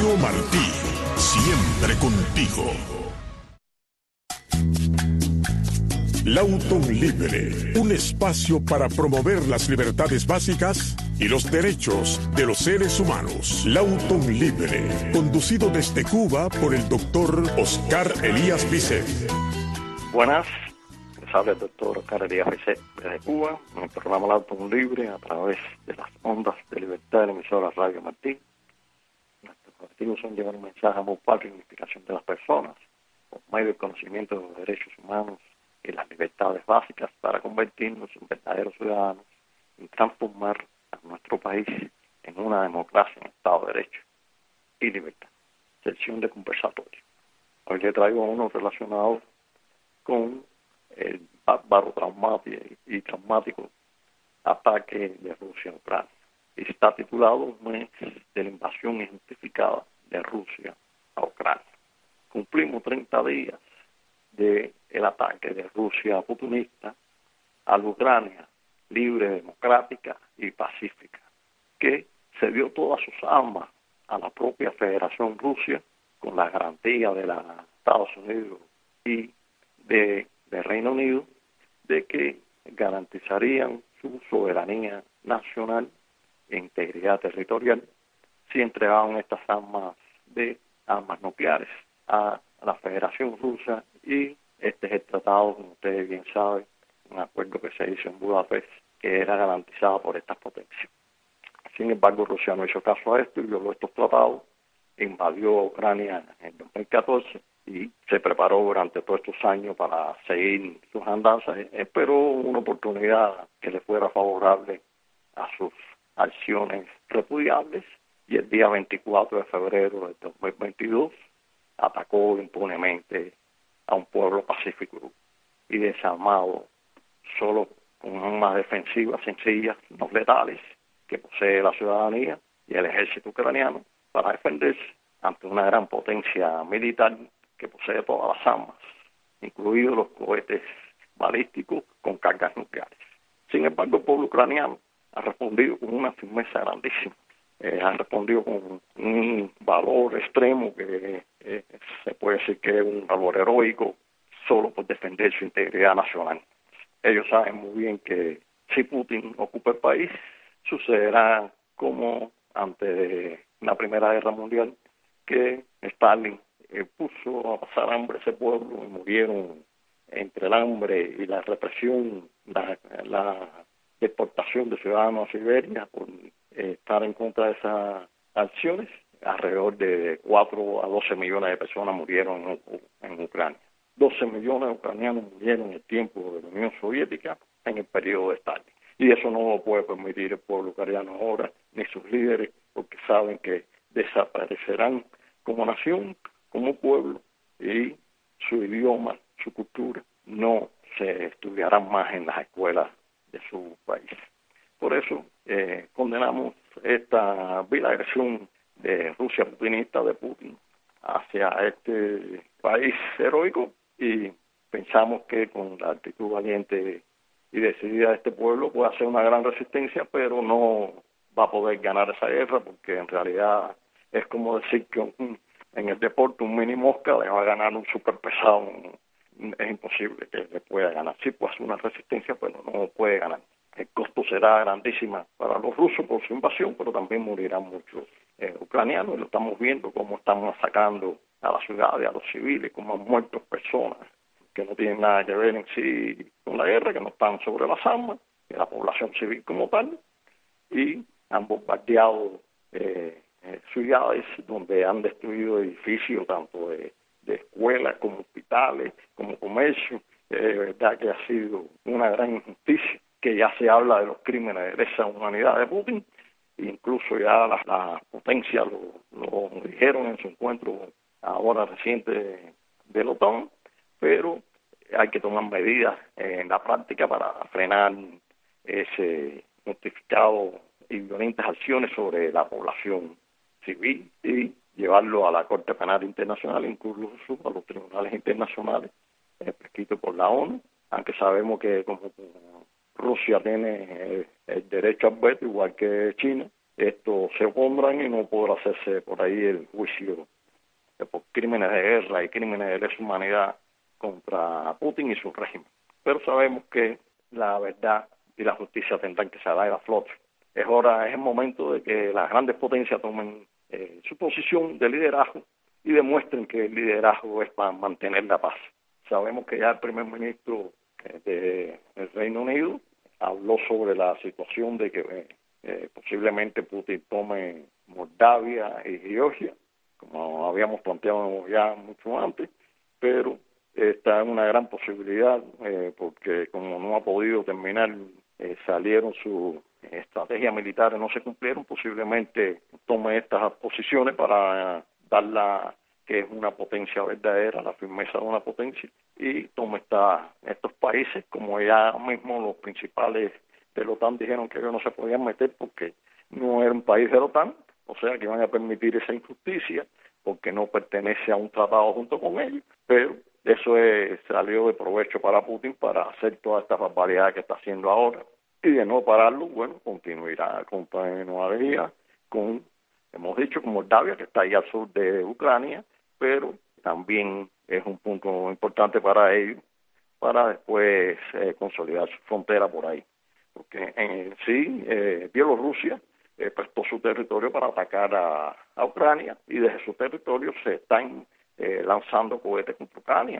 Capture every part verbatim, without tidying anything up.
Mario Martí, siempre contigo. Lauton Libre, un espacio para promover las libertades básicas y los derechos de los seres humanos. Lauton Libre, conducido desde Cuba por el doctor Oscar Elías Bisset. Buenas, les habla el doctor Oscar Elías Bisset desde Cuba, en el programa Lauton Libre a través de las ondas de libertad de la emisora Radio Martí. Nuestros objetivos son llevar un mensaje muy padre y unificación de las personas, por medio del conocimiento de los derechos humanos y las libertades básicas para convertirnos en verdaderos ciudadanos y transformar a nuestro país en una democracia en Estado de Derecho y libertad. Sección de conversatorio. Hoy le traigo uno relacionado con el bárbaro traumático y traumático ataque de Rusia a Ucrania. Está titulado Un mes de la invasión injustificada de Rusia a Ucrania. Cumplimos treinta días del ataque de Rusia putinista a la Ucrania libre, democrática y pacífica, que se dio todas sus armas a la propia Federación Rusia con la garantía de los Estados Unidos y de, de Reino Unido de que garantizarían su soberanía nacional e integridad territorial si entregaban estas armas de armas nucleares a la Federación Rusa. Y este es el tratado, como ustedes bien saben, un acuerdo que se hizo en Budapest, que era garantizado por estas potencias. Sin embargo, Rusia no hizo caso a esto y violó estos tratados, invadió Ucrania en dos mil catorce y se preparó durante todos estos años para seguir sus andanzas. Esperó una oportunidad que le fuera favorable a sus acciones repudiables y el día veinticuatro de febrero de dos mil veintidós atacó impunemente a un pueblo pacífico y desarmado, solo con armas defensivas sencillas, no letales, que posee la ciudadanía y el ejército ucraniano para defenderse ante una gran potencia militar que posee todas las armas, incluidos los cohetes balísticos con cargas nucleares. Sin embargo, el pueblo ucraniano ha respondido con una firmeza grandísima. Eh, han respondido con un valor extremo que eh, se puede decir que es un valor heroico solo por defender su integridad nacional. Ellos saben muy bien que si Putin ocupa el país, sucederá como antes de la Primera Guerra Mundial, que Stalin eh, puso a pasar hambre a ese pueblo y murieron entre el hambre y la represión, la, la deportación de ciudadanos a Siberia por eh, estar en contra de esas acciones. Alrededor de cuatro a doce millones de personas murieron en, en Ucrania. doce millones de ucranianos murieron en el tiempo de la Unión Soviética en el periodo de Stalin. Y eso no lo puede permitir el pueblo ucraniano ahora, ni sus líderes, porque saben que desaparecerán como nación, como pueblo, y su idioma, su cultura, no se estudiarán más en las escuelas de su país. Por eso eh, condenamos esta vil agresión de Rusia putinista, de Putin, hacia este país heroico, y pensamos que con la actitud valiente y decidida de este pueblo puede hacer una gran resistencia, pero no va a poder ganar esa guerra, porque en realidad es como decir que un, en el deporte un mini mosca le va a ganar un superpesado. Es imposible que le pueda ganar. Sí puede hacer una resistencia, pero no puede ganar. El costo será grandísima para los rusos por su invasión, pero también morirán muchos eh, ucranianos, y lo estamos viendo cómo están masacrando a las ciudades, a los civiles, cómo han muerto personas que no tienen nada que ver en sí con la guerra, que no están sobre las armas, de la población civil como tal, y han bombardeado eh, eh, ciudades donde han destruido edificios tanto de, de escuelas como hospitales, como comercio. Eh, de verdad que ha sido una gran injusticia, que ya se habla de los crímenes de lesa humanidad de Putin, incluso ya las la potencias lo, lo dijeron en su encuentro ahora reciente de, de la OTAN, pero hay que tomar medidas en la práctica para frenar ese justificado y violentas acciones sobre la población civil y llevarlo a la Corte Penal Internacional, incluso a los tribunales internacionales eh, prescritos por la ONU, aunque sabemos que como Rusia tiene eh, el derecho al veto, igual que China, esto se opondrán y no podrá hacerse por ahí el juicio por crímenes de guerra y crímenes de lesa humanidad contra Putin y su régimen. Pero sabemos que la verdad y la justicia tendrán que salir a flote. Es hora, es el momento de que las grandes potencias tomen eh, su posición de liderazgo y demuestren que el liderazgo es para mantener la paz. Sabemos que ya el primer ministro eh, del Reino Unido habló sobre la situación de que eh, eh, posiblemente Putin tome Moldavia y Georgia, como habíamos planteado ya mucho antes, pero está en una gran posibilidad eh, porque como no ha podido terminar, eh, salieron sus estrategias militares, no se cumplieron, posiblemente tome estas posiciones para eh, darla que es una potencia verdadera, la firmeza de una potencia, y tome esta, estos países, como ya mismo los principales de la OTAN dijeron que ellos no se podían meter porque no era un país de la OTAN, o sea que van a permitir esa injusticia porque no pertenece a un tratado junto con ellos, pero eso es, salió de provecho para Putin para hacer todas estas barbaridades que está haciendo ahora, y de no pararlo, bueno, continuará, continuaría con, hemos dicho, con Moldavia, que está ahí al sur de Ucrania, pero también es un punto importante para ellos, para después eh, consolidar su frontera por ahí. Porque en sí, eh, Bielorrusia eh, prestó su territorio para atacar a, a Ucrania, y desde su territorio se están eh, lanzando cohetes contra Ucrania.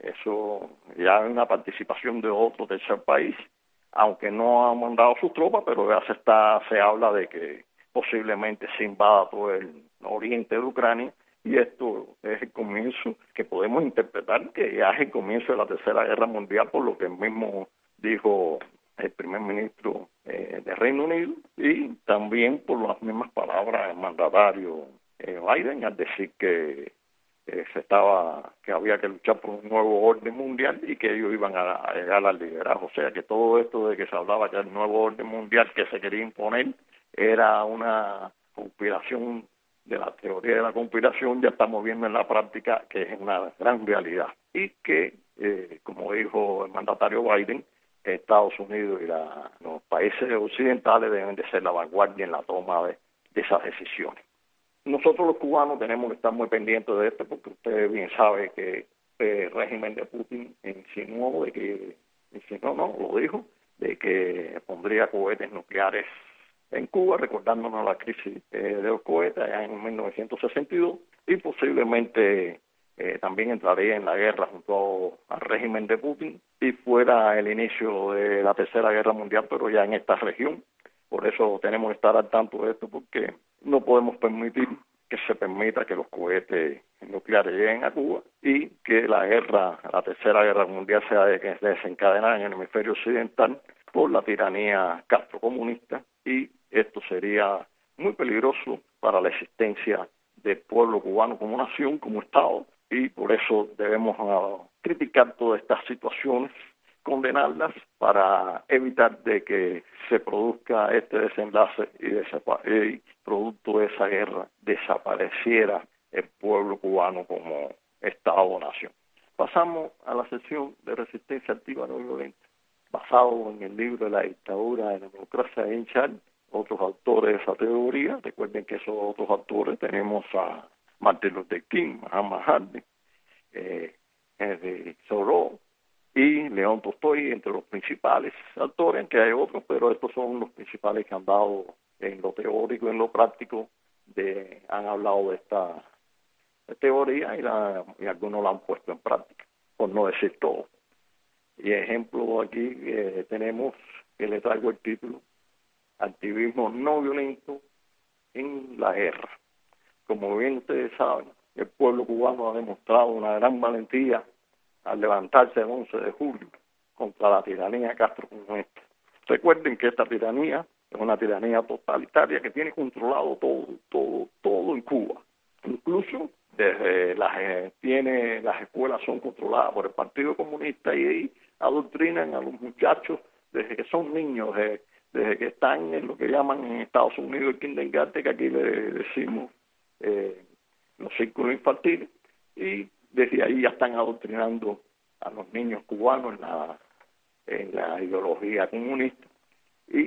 Eso ya hay una participación de otro tercer país, aunque no han mandado sus tropas, pero ya se, está, se habla de que posiblemente se invada todo el oriente de Ucrania, y esto es el comienzo que podemos interpretar que ya es el comienzo de la Tercera Guerra Mundial, por lo que mismo dijo el primer ministro eh, del Reino Unido, y también por las mismas palabras del mandatario eh, Biden al decir que eh, se estaba que había que luchar por un nuevo orden mundial y que ellos iban a, a llegar al liderazgo. O sea que todo esto de que se hablaba que el nuevo orden mundial que se quería imponer era una conspiración de la teoría de la conspiración, ya estamos viendo en la práctica que es una gran realidad, y que, eh, como dijo el mandatario Biden, Estados Unidos y la, los países occidentales deben de ser la vanguardia en la toma de, de esas decisiones. Nosotros los cubanos tenemos que estar muy pendientes de esto, porque usted bien sabe que el régimen de Putin insinuó de que, insinuó, no, lo dijo, de que pondría cohetes nucleares en Cuba, recordándonos la crisis eh, de los cohetes allá en mil novecientos sesenta y dos, y posiblemente eh, también entraría en la guerra junto al régimen de Putin, y fuera el inicio de la Tercera Guerra Mundial, pero ya en esta región. Por eso tenemos que estar al tanto de esto, porque no podemos permitir que se permita que los cohetes nucleares lleguen a Cuba, y que la guerra, la Tercera Guerra Mundial sea desencadenada en el hemisferio occidental por la tiranía castrocomunista, y esto sería muy peligroso para la existencia del pueblo cubano como nación, como Estado, y por eso debemos uh, criticar todas estas situaciones, condenarlas para evitar de que se produzca este desenlace y, y producto de esa guerra desapareciera el pueblo cubano como Estado o nación. Pasamos a la sección de resistencia activa no violenta, basado en el libro de la dictadura de la democracia de James Charles, otros autores de esa teoría. Recuerden que esos otros autores tenemos a Martin Luther King, Muhammad Gandhi, eh, Henry Thoreau y León Tolstoy, entre los principales autores, aunque hay otros, pero estos son los principales que han dado en lo teórico y en lo práctico, de, han hablado de esta teoría, y, la, y algunos la han puesto en práctica, por no decir todo. Y ejemplo aquí eh, tenemos, que le traigo el título, Activismo no violento en la guerra. Como bien ustedes saben, el pueblo cubano ha demostrado una gran valentía al levantarse el once de julio contra la tiranía castrocomunista. Recuerden que esta tiranía es una tiranía totalitaria que tiene controlado todo, todo, todo en Cuba. Incluso desde las eh, tiene las escuelas son controladas por el Partido Comunista, y ahí adoctrinan a los muchachos desde que son niños, desde, desde que están en lo que llaman en Estados Unidos el kindergarten, que aquí le decimos eh, los círculos infantiles, y desde ahí ya están adoctrinando a los niños cubanos en la, en la ideología comunista, y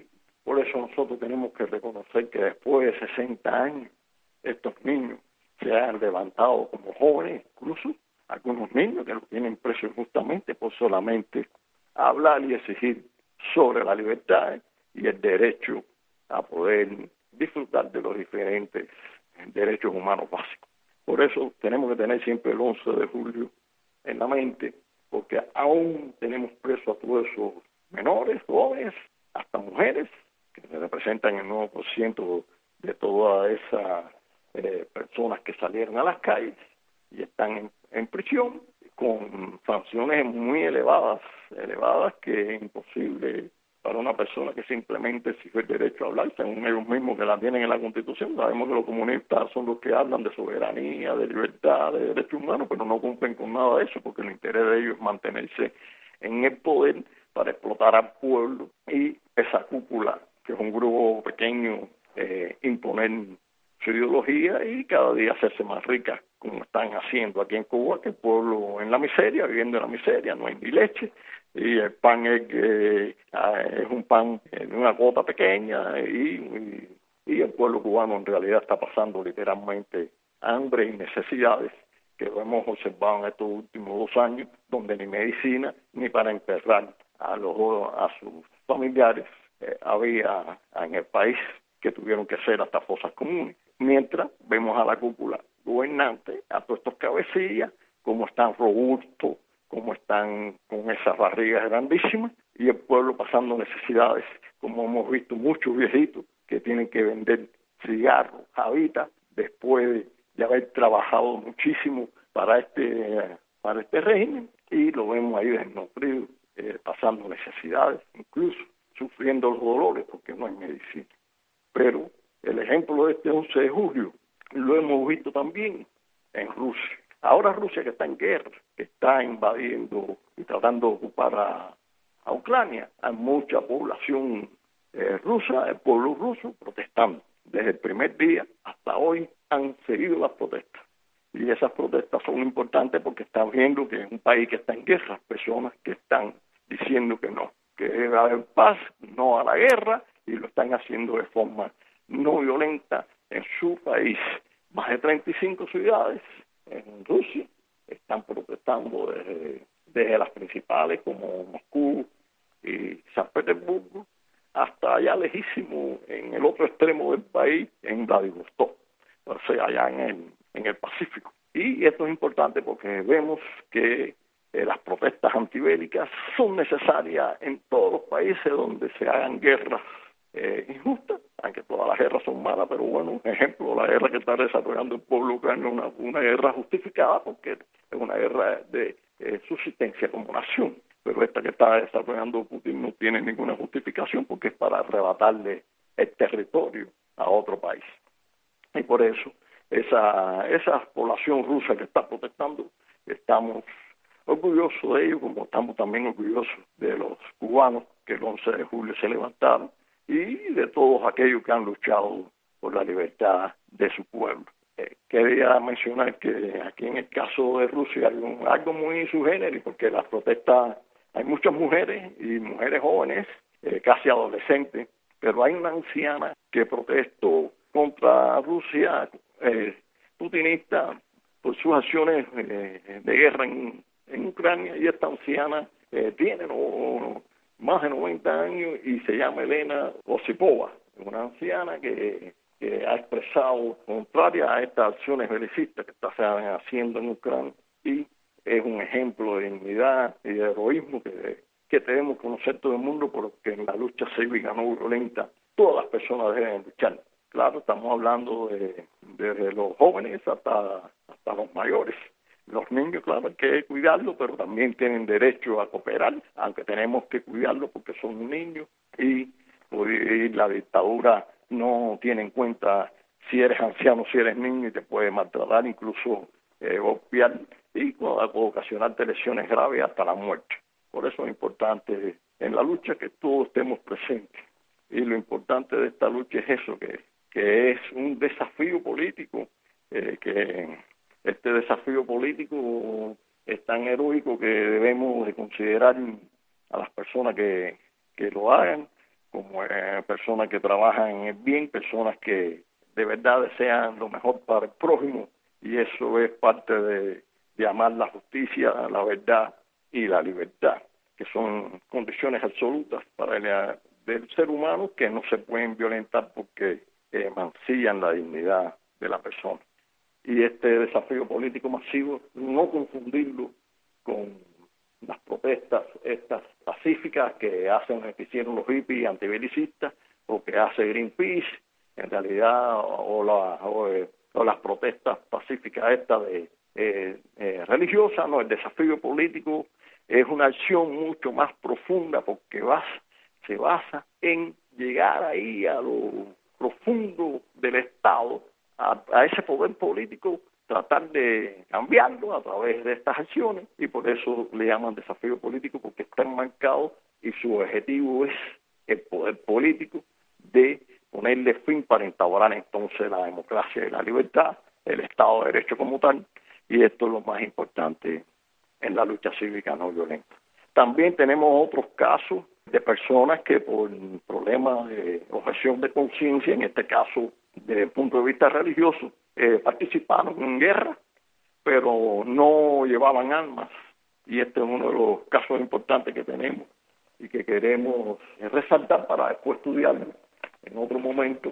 Por eso nosotros tenemos que reconocer que después de sesenta años, estos niños se han levantado como jóvenes, incluso algunos niños que los tienen presos justamente por solamente hablar y exigir sobre la libertad y el derecho a poder disfrutar de los diferentes derechos humanos básicos. Por eso tenemos que tener siempre el once de julio en la mente, porque aún tenemos presos a todos esos menores, jóvenes, hasta mujeres, que representan el nueve por ciento de todas esas eh, personas que salieron a las calles y están en, en prisión con sanciones muy elevadas, elevadas que es imposible para una persona que simplemente exige el derecho a hablar, según ellos mismos que la tienen en la Constitución. Sabemos que los comunistas son los que hablan de soberanía, de libertad, de derechos humanos, pero no cumplen con nada de eso, porque el interés de ellos es mantenerse en el poder para explotar al pueblo y esa cúpula, que es un grupo pequeño, eh, imponer su ideología y cada día hacerse más rica, como están haciendo aquí en Cuba, que el pueblo en la miseria, viviendo en la miseria, no hay ni leche, y el pan es, eh, es un pan en una cuota pequeña, y, y, y el pueblo cubano en realidad está pasando literalmente hambre y necesidades, que lo hemos observado en estos últimos dos años, donde ni medicina ni para enterrar a, los, a sus familiares eh, había en el país, que tuvieron que hacer hasta fosas comunes. Mientras vemos a la cúpula gobernante, a todos estos cabecillas, como están robustos, como están con esas barrigas grandísimas, y el pueblo pasando necesidades, como hemos visto muchos viejitos que tienen que vender cigarros, habitas, después de, de haber trabajado muchísimo para este, para este régimen, y lo vemos ahí desnutrido, eh, pasando necesidades, incluso sufriendo los dolores porque no hay medicina. Pero el ejemplo de este once de julio lo hemos visto también en Rusia. Ahora Rusia, que está en guerra, que está invadiendo y tratando de ocupar a, a Ucrania, hay mucha población eh, rusa, el pueblo ruso protestando. Desde el primer día hasta hoy han seguido las protestas. Y esas protestas son importantes porque están viendo que es un país que está en guerra, personas que están diciendo que no, que debe haber paz, no a la guerra, y lo están haciendo de forma no violenta en su país. Más de treinta y cinco ciudades en Rusia están protestando desde, desde las principales como Moscú y San Petersburgo hasta allá lejísimo en el otro extremo del país, en Vladivostok, o sea, allá en el, en el Pacífico. Y esto es importante porque vemos que eh, las protestas antibélicas son necesarias en todos los países donde se hagan guerras eh, injustas, aunque todas las guerras son malas, pero bueno, un ejemplo, la guerra que está desarrollando el pueblo ucraniano es una, una guerra justificada porque es una guerra de eh, subsistencia como nación, pero esta que está desarrollando Putin no tiene ninguna justificación porque es para arrebatarle el territorio a otro país. Y por eso, esa, esa población rusa que está protestando, estamos orgullosos de ellos, como estamos también orgullosos de los cubanos que el once de julio se levantaron, y de todos aquellos que han luchado por la libertad de su pueblo. Eh, quería mencionar que aquí en el caso de Rusia hay un, algo muy subgénero, porque las protestas, hay muchas mujeres y mujeres jóvenes, eh, casi adolescentes, pero hay una anciana que protestó contra Rusia, eh, putinista, por sus acciones eh, de guerra en, en Ucrania, y esta anciana eh, tiene no, más de noventa años y se llama Elena Osipova, una anciana que, que ha expresado contraria a estas acciones belicistas que están haciendo en Ucrania, y es un ejemplo de dignidad y de heroísmo que, que debemos conocer todo el mundo, porque en la lucha cívica no violenta todas las personas deben luchar. Claro, estamos hablando de desde los jóvenes hasta, hasta los mayores. Los niños, claro, hay que cuidarlos, pero también tienen derecho a cooperar, aunque tenemos que cuidarlos porque son niños, y, y la dictadura no tiene en cuenta si eres anciano, si eres niño, y te puede maltratar, incluso eh, golpear, y puede ocasionarte lesiones graves hasta la muerte. Por eso es importante en la lucha que todos estemos presentes. Y lo importante de esta lucha es eso, que, que es un desafío político, eh, que este desafío político es tan heroico que debemos de considerar a las personas que, que lo hagan como eh, personas que trabajan en el bien, personas que de verdad desean lo mejor para el prójimo, y eso es parte de, de amar la justicia, la verdad y la libertad, que son condiciones absolutas para el del ser humano que no se pueden violentar porque eh, mancillan la dignidad de la persona. Y este desafío político masivo, no confundirlo con las protestas estas pacíficas que hacen, que hicieron los hippies antibelicistas, o que hace Greenpeace, en realidad, o, la, o, o las protestas pacíficas estas de eh, eh, religiosas. No, el desafío político es una acción mucho más profunda, porque vas, se basa en llegar ahí a lo profundo del Estado, a, a ese poder político, tratar de cambiarlo a través de estas acciones, y por eso le llaman desafío político, porque está enmarcado y su objetivo es el poder político de ponerle fin para instaurar entonces la democracia y la libertad, el Estado de Derecho como tal, y esto es lo más importante en la lucha cívica no violenta. También tenemos otros casos de personas que por problemas de objeción de conciencia, en este caso desde el punto de vista religioso, eh, participaron en guerra, pero no llevaban armas, y este es uno de los casos importantes que tenemos y que queremos resaltar para después estudiarlo en otro momento,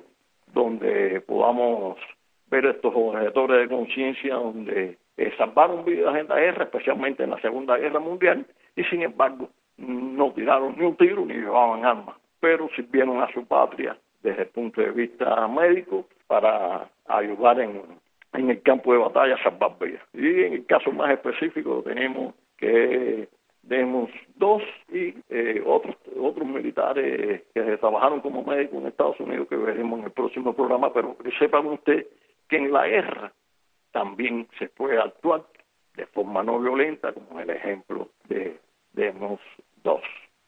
donde podamos ver estos objetores de conciencia, donde eh, salvaron vidas en la guerra, especialmente en la Segunda Guerra Mundial, y sin embargo no tiraron ni un tiro ni llevaban armas, pero sirvieron a su patria desde el punto de vista médico para ayudar en, en el campo de batalla a salvar vidas. Y en el caso más específico tenemos que tenemos dos y eh, otros otros militares que trabajaron como médicos en Estados Unidos, que veremos en el próximo programa, pero que sepan ustedes que en la guerra también se puede actuar de forma no violenta, como el ejemplo de Demos dos.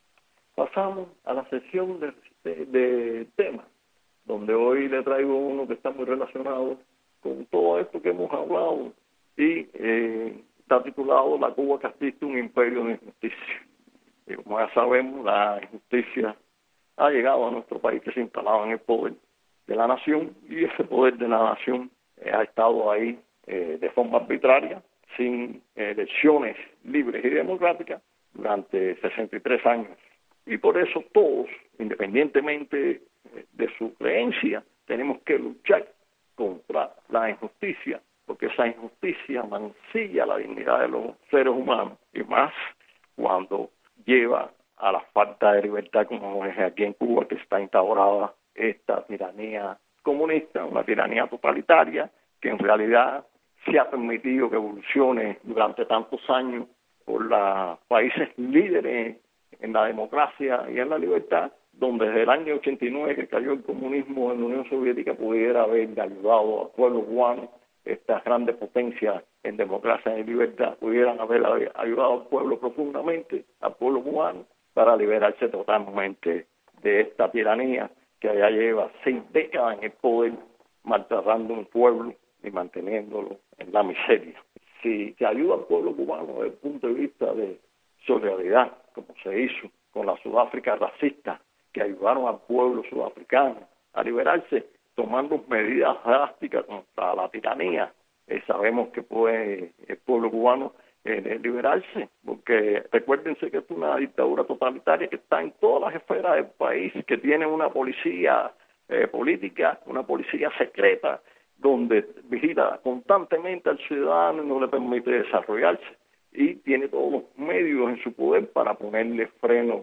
Pasamos a la sesión de, de, de temas, donde hoy le traigo uno que está muy relacionado con todo esto que hemos hablado, y eh, está titulado La Cuba castista, un imperio de injusticia. Y como ya sabemos, la injusticia ha llegado a nuestro país, que se instalaba en el poder de la nación, y ese poder de la nación eh, ha estado ahí eh, de forma arbitraria, sin eh, elecciones libres y democráticas, durante sesenta y tres años. Y por eso todos, independientemente de su creencia, tenemos que luchar contra la injusticia, porque esa injusticia mancilla la dignidad de los seres humanos, y más cuando lleva a la falta de libertad, como es aquí en Cuba, que está instaurada esta tiranía comunista, una tiranía totalitaria, que en realidad se ha permitido que evolucione durante tantos años por los países líderes en la democracia y en la libertad, donde desde el año ochenta y nueve, que cayó el comunismo en la Unión Soviética, pudiera haber ayudado al pueblo cubano, estas grandes potencias en democracia y libertad, pudieran haber ayudado al pueblo profundamente, al pueblo cubano, para liberarse totalmente de esta tiranía que ya lleva seis décadas en el poder, maltratando a un pueblo y manteniéndolo en la miseria. Si se ayuda al pueblo cubano desde el punto de vista de solidaridad, como se hizo con la Sudáfrica racista, que ayudaron al pueblo sudafricano a liberarse, tomando medidas drásticas contra la tiranía, eh, sabemos que puede el pueblo cubano eh, liberarse, porque recuérdense que es una dictadura totalitaria que está en todas las esferas del país, que tiene una policía eh, política, una policía secreta, donde vigila constantemente al ciudadano y no le permite desarrollarse, y tiene todos los medios en su poder para ponerle freno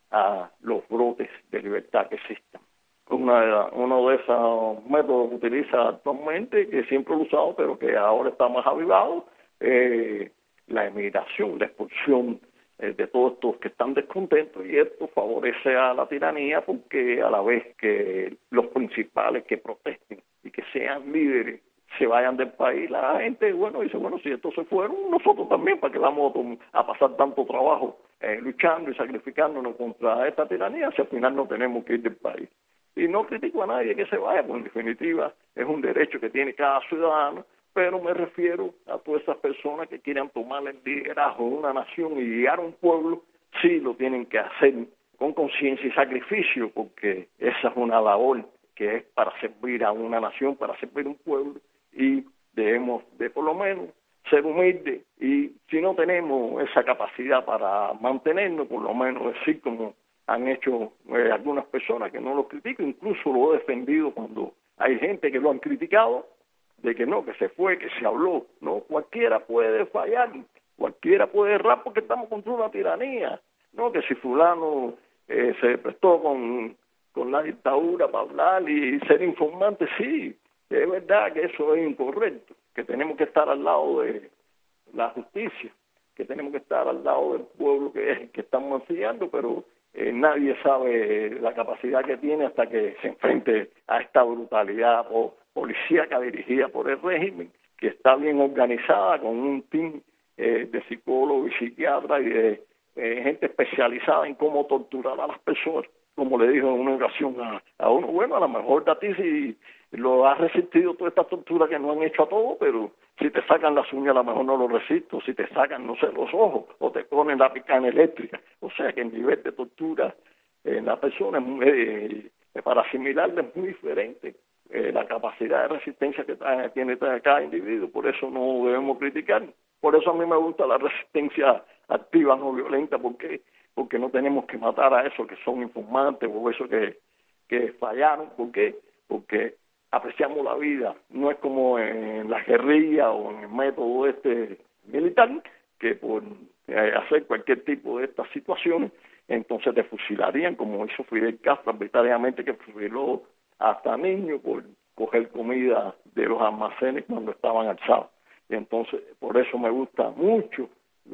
a los brotes de libertad que existen. Una, uno de esos métodos que utiliza actualmente, que siempre lo he usado, pero que ahora está más avivado, eh, la emigración, la expulsión eh, de todos estos que están descontentos, y esto favorece a la tiranía, porque a la vez que los principales que protesten y que sean líderes se vayan del país, la gente, bueno, dice, bueno, si estos se fueron, nosotros también, ¿para qué vamos a pasar tanto trabajo eh, luchando y sacrificándonos contra esta tiranía si al final no tenemos que ir del país? Y no critico a nadie que se vaya, porque en definitiva es un derecho que tiene cada ciudadano, pero me refiero a todas esas personas que quieran tomar el liderazgo de una nación y guiar a un pueblo, sí lo tienen que hacer con conciencia y sacrificio, porque esa es una labor que es para servir a una nación, para servir a un pueblo, y debemos de por lo menos ser humildes, y si no tenemos esa capacidad para mantenernos, por lo menos decir como han hecho eh, algunas personas, que no lo critico, incluso lo he defendido cuando hay gente que lo han criticado, de que no, que se fue, que se habló. No, cualquiera puede fallar, cualquiera puede errar, porque estamos contra una tiranía. No, que si fulano eh, se prestó con, con la dictadura para hablar y ser informante, sí, es verdad que eso es incorrecto, que tenemos que estar al lado de la justicia, que tenemos que estar al lado del pueblo que, que estamos mancillando, pero eh, nadie sabe la capacidad que tiene hasta que se enfrente a esta brutalidad o policíaca dirigida por el régimen, que está bien organizada, con un team eh, de psicólogos y psiquiatras y de eh, gente especializada en cómo torturar a las personas, como le dijo en una ocasión a, a uno, bueno, a lo mejor a ti si lo has resistido toda esta tortura que no han hecho a todos, pero si te sacan las uñas a lo mejor no lo resisto, si te sacan, no sé, los ojos, o te ponen la picana eléctrica, o sea que el nivel de tortura en la persona es muy, eh, para asimilarla es muy diferente. Eh, la capacidad de resistencia que tiene cada individuo, por eso no debemos criticar. Por eso a mí me gusta la resistencia activa, no violenta, porque porque no tenemos que matar a esos que son informantes o esos que, que fallaron. ¿Por qué? Porque apreciamos la vida, no es como en la guerrilla o en el método este militar, que por eh, hacer cualquier tipo de estas situaciones, entonces te fusilarían, como hizo Fidel Castro arbitrariamente, que fusiló hasta niños por coger comida de los almacenes cuando estaban alzados. Y entonces, por eso me gusta mucho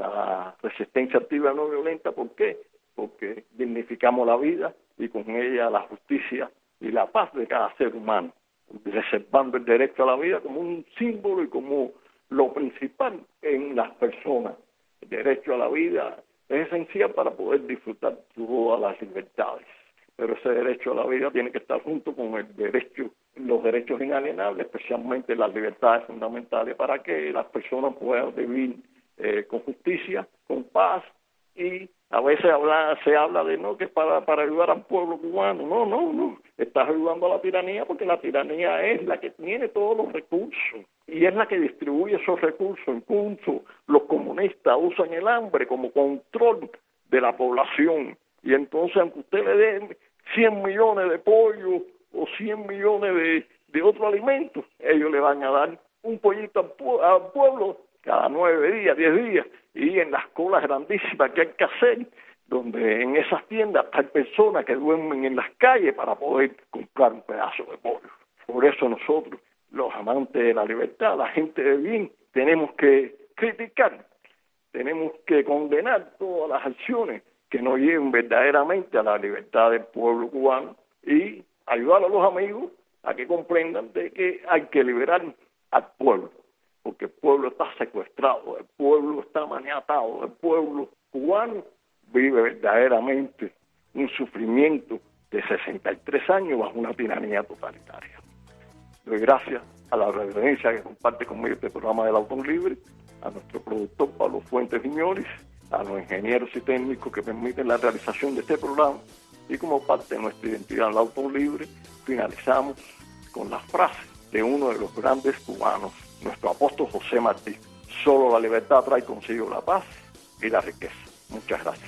la resistencia activa no violenta. ¿Por qué? Porque dignificamos la vida y con ella la justicia y la paz de cada ser humano, reservando el derecho a la vida como un símbolo y como lo principal en las personas. El derecho a la vida es esencial para poder disfrutar todas las libertades, pero ese derecho a la vida tiene que estar junto con el derecho, los derechos inalienables, especialmente las libertades fundamentales, para que las personas puedan vivir eh, con justicia, con paz. Y a veces habla, se habla de no que para, para ayudar al pueblo cubano. No, no, no. Estás ayudando a la tiranía, porque la tiranía es la que tiene todos los recursos y es la que distribuye esos recursos. Incluso los comunistas usan el hambre como control de la población. Y entonces, aunque usted le dé cien millones de pollo o cien millones de, de otro alimento, ellos le van a dar un pollito al, pu- al pueblo cada nueve días, diez días, y en las colas grandísimas que hay que hacer, donde en esas tiendas hay personas que duermen en las calles para poder comprar un pedazo de pollo. Por eso nosotros, los amantes de la libertad, la gente de bien, tenemos que criticar, tenemos que condenar todas las acciones que nos lleven verdaderamente a la libertad del pueblo cubano y ayudar a los amigos a que comprendan de que hay que liberar al pueblo, porque el pueblo está secuestrado, el pueblo está maniatado, el pueblo cubano vive verdaderamente un sufrimiento de sesenta y tres años bajo una tiranía totalitaria. Doy gracias a la reverencia que comparte conmigo este programa del Autón Libre, a nuestro productor Pablo Fuentes Viñoles, a los ingenieros y técnicos que permiten la realización de este programa, y como parte de nuestra identidad en el Autón Libre, finalizamos con la frase de uno de los grandes cubanos, nuestro apóstol José Martí: solo la libertad trae consigo la paz y la riqueza. Muchas gracias.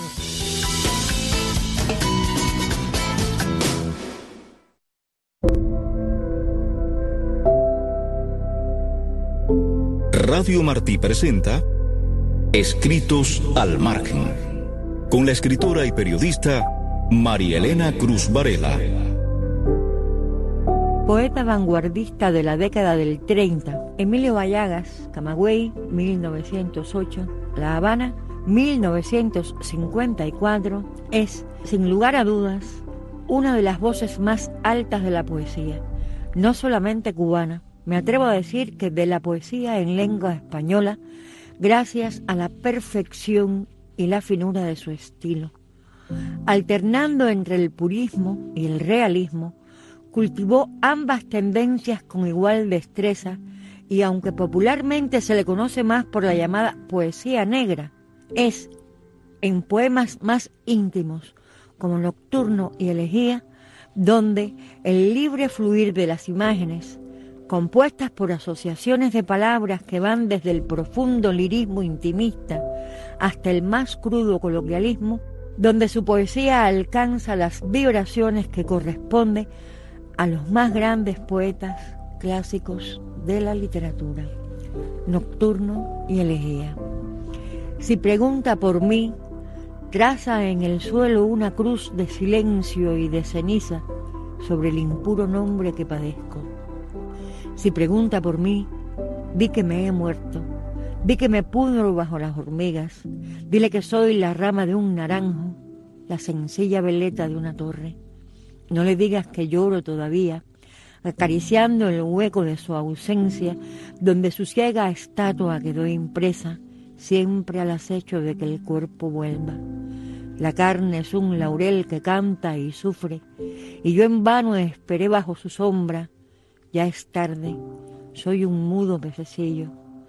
Radio Martí presenta Escritos al Margen, con la escritora y periodista María Elena Cruz Varela. Poeta vanguardista de la década del treinta, Emilio Vallagas, Camagüey, mil novecientos ocho, La Habana, mil novecientos cincuenta y cuatro, es, sin lugar a dudas, una de las voces más altas de la poesía, no solamente cubana, me atrevo a decir que de la poesía en lengua española, gracias a la perfección y la finura de su estilo. Alternando entre el purismo y el realismo, cultivó ambas tendencias con igual destreza y aunque popularmente se le conoce más por la llamada poesía negra, es, en poemas más íntimos, como Nocturno y Elegía, donde el libre fluir de las imágenes, compuestas por asociaciones de palabras que van desde el profundo lirismo intimista hasta el más crudo coloquialismo, donde su poesía alcanza las vibraciones que corresponden a los más grandes poetas clásicos de la literatura. Nocturno y Elegía. Si pregunta por mí, traza en el suelo una cruz de silencio y de ceniza sobre el impuro nombre que padezco. Si pregunta por mí, di que me he muerto, di que me pudro bajo las hormigas, dile que soy la rama de un naranjo, la sencilla veleta de una torre. No le digas que lloro todavía, acariciando el hueco de su ausencia, donde su ciega estatua quedó impresa, siempre al acecho de que el cuerpo vuelva. La carne es un laurel que canta y sufre, y yo en vano esperé bajo su sombra. Ya es tarde, soy un mudo pececillo.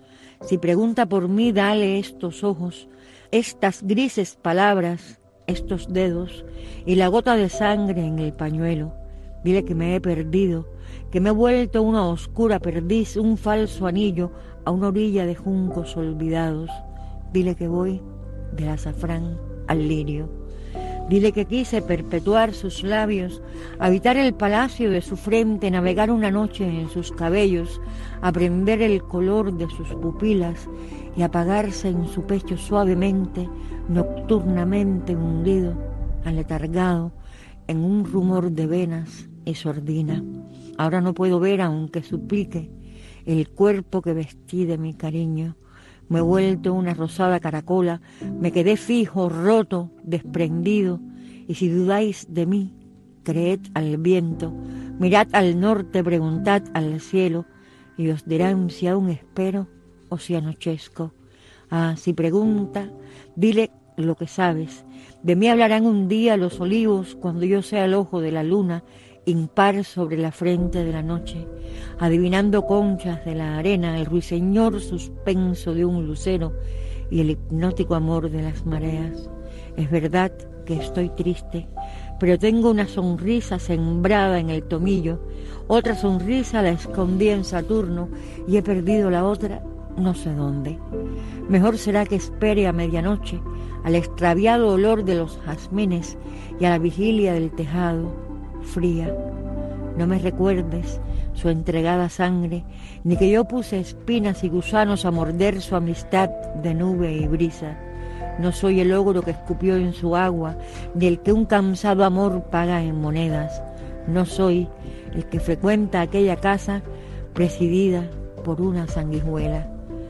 Si pregunta por mí, dale estos ojos, estas grises palabras, estos dedos y la gota de sangre en el pañuelo. Dile que me he perdido, que me he vuelto una oscura perdiz, un falso anillo a una orilla de juncos olvidados. Dile que voy del azafrán al lirio. Dile que quise perpetuar sus labios, habitar el palacio de su frente, navegar una noche en sus cabellos, aprender el color de sus pupilas y apagarse en su pecho suavemente, nocturnamente hundido, aletargado, en un rumor de venas y sordina. Ahora no puedo ver, aunque suplique, el cuerpo que vestí de mi cariño. Me he vuelto una rosada caracola, me quedé fijo, roto, desprendido, y si dudáis de mí, creed al viento, mirad al norte, preguntad al cielo, y os dirán si aún espero o si anochezco. Ah, si pregunta, dile lo que sabes. De mí hablarán un día los olivos cuando yo sea el ojo de la luna, impar sobre la frente de la noche, adivinando conchas de la arena, el ruiseñor suspenso de un lucero y el hipnótico amor de las mareas. Es verdad que estoy triste, pero tengo una sonrisa sembrada en el tomillo, otra sonrisa la escondí en Saturno y he perdido la otra no sé dónde. Mejor será que espere a medianoche, al extraviado olor de los jazmines y a la vigilia del tejado fría. No me recuerdes su entregada sangre, ni que yo puse espinas y gusanos a morder su amistad de nube y brisa. No soy el ogro que escupió en su agua, ni el que un cansado amor paga en monedas. No soy el que frecuenta aquella casa presidida por una sanguijuela.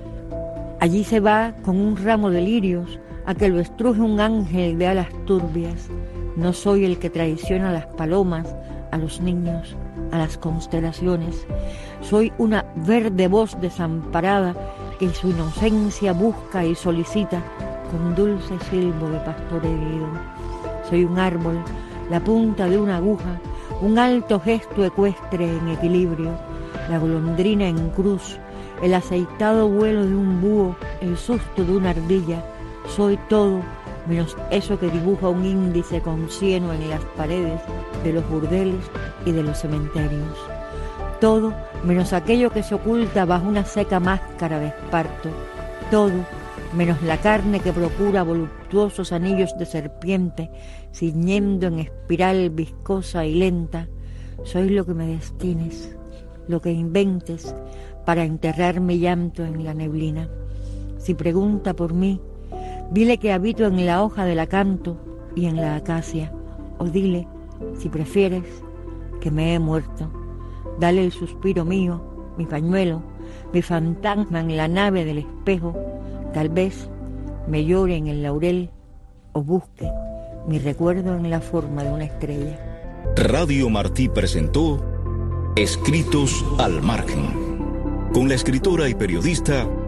Allí se va con un ramo de lirios a que lo estruje un ángel de alas turbias. No soy el que traiciona a las palomas, a los niños, a las constelaciones. Soy una verde voz desamparada que su inocencia busca y solicita con dulce silbo de pastor herido. Soy un árbol, la punta de una aguja, un alto gesto ecuestre en equilibrio, la golondrina en cruz, el aceitado vuelo de un búho, el susto de una ardilla. Soy todo menos eso que dibuja un índice con cieno en las paredes de los burdeles y de los cementerios. Todo menos aquello que se oculta bajo una seca máscara de esparto. Todo menos la carne que procura voluptuosos anillos de serpiente, ciñendo en espiral viscosa y lenta. Soy lo que me destines, lo que inventes para enterrar mi llanto en la neblina. Si pregunta por mí, dile que habito en la hoja del acanto y en la acacia, o dile, si prefieres, que me he muerto. Dale el suspiro mío, mi pañuelo, mi fantasma en la nave del espejo. Tal vez me llore en el laurel o busque mi recuerdo en la forma de una estrella. Radio Martí presentó Escritos al Margen, con la escritora y periodista